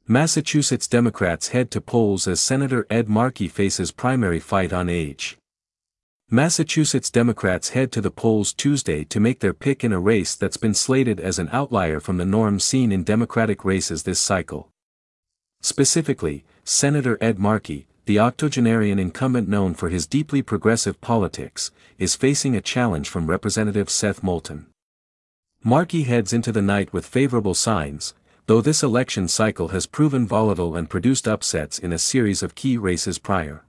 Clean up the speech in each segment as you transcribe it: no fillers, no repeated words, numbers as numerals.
Massachusetts Democrats head to polls as Senator Ed Markey faces primary fight on age. Massachusetts Democrats head to the polls Tuesday to make their pick in a race that's been slated as an outlier from the norm seen in Democratic races this cycle. Specifically, Senator Ed Markey, the octogenarian incumbent known for his deeply progressive politics, is facing a challenge from Representative Seth Moulton. Markey heads into the night with favorable signs, though this election cycle has proven volatile and produced upsets in a series of key races prior.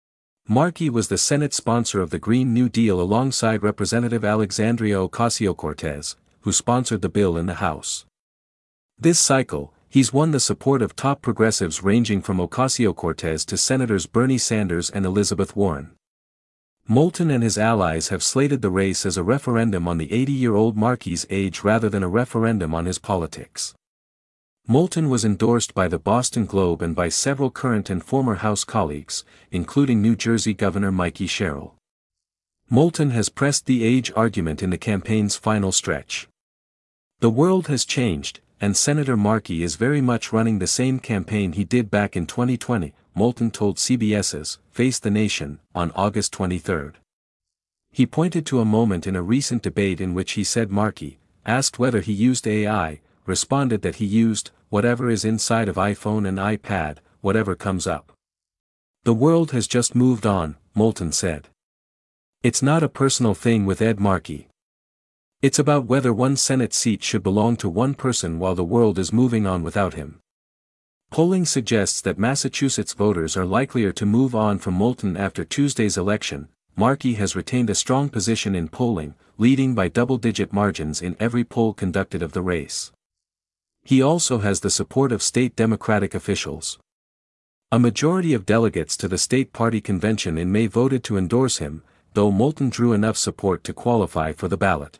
Markey was the Senate sponsor of the Green New Deal alongside Representative Alexandria Ocasio-Cortez, who sponsored the bill in the House. This cycle, he's won the support of top progressives ranging from Ocasio-Cortez to Senators Bernie Sanders and Elizabeth Warren. Moulton and his allies have slated the race as a referendum on the 80-year-old Markey's age rather than a referendum on his politics. Moulton was endorsed by the Boston Globe and by several current and former House colleagues, including New Jersey Governor Mikey Sherrill. Moulton has pressed the age argument in the campaign's final stretch. The world has changed, and Senator Markey is very much running the same campaign he did back in 2020, Moulton told CBS's Face the Nation on August 23. He pointed to a moment in a recent debate in which he said Markey, asked whether he used AI, responded that he used whatever is inside of iPhone and iPad, whatever comes up. The world has just moved on, Moulton said. It's not a personal thing with Ed Markey. It's about whether one Senate seat should belong to one person while the world is moving on without him. Polling suggests that Massachusetts voters are likelier to move on from Moulton after Tuesday's election. Markey has retained a strong position in polling, leading by double-digit margins in every poll conducted of the race. He also has the support of state Democratic officials. A majority of delegates to the state party convention in May voted to endorse him, though Moulton drew enough support to qualify for the ballot.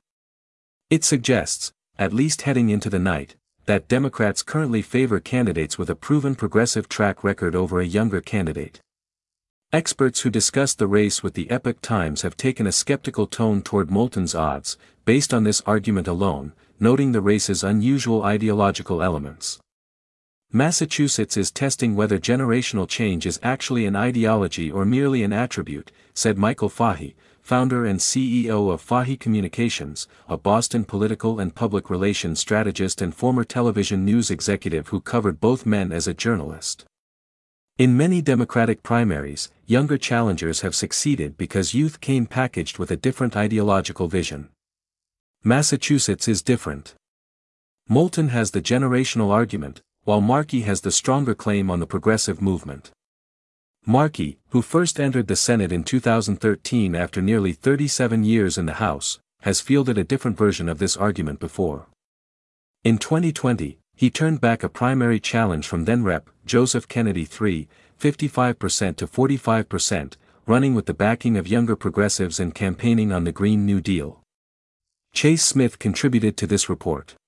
It suggests, at least heading into the night, that Democrats currently favor candidates with a proven progressive track record over a younger candidate. Experts who discussed the race with the Epoch Times have taken a skeptical tone toward Moulton's odds, based on this argument alone, noting the race's unusual ideological elements. Massachusetts is testing whether generational change is actually an ideology or merely an attribute, said Michael Fahey, founder and CEO of Fahey Communications, a Boston political and public relations strategist and former television news executive who covered both men as a journalist. In many Democratic primaries, younger challengers have succeeded because youth came packaged with a different ideological vision. Massachusetts is different. Moulton has the generational argument, while Markey has the stronger claim on the progressive movement. Markey, who first entered the Senate in 2013 after nearly 37 years in the House, has fielded a different version of this argument before. In 2020, he turned back a primary challenge from then-Rep. Joseph Kennedy 55% to 45%, running with the backing of younger progressives and campaigning on the Green New Deal. Chase Smith contributed to this report.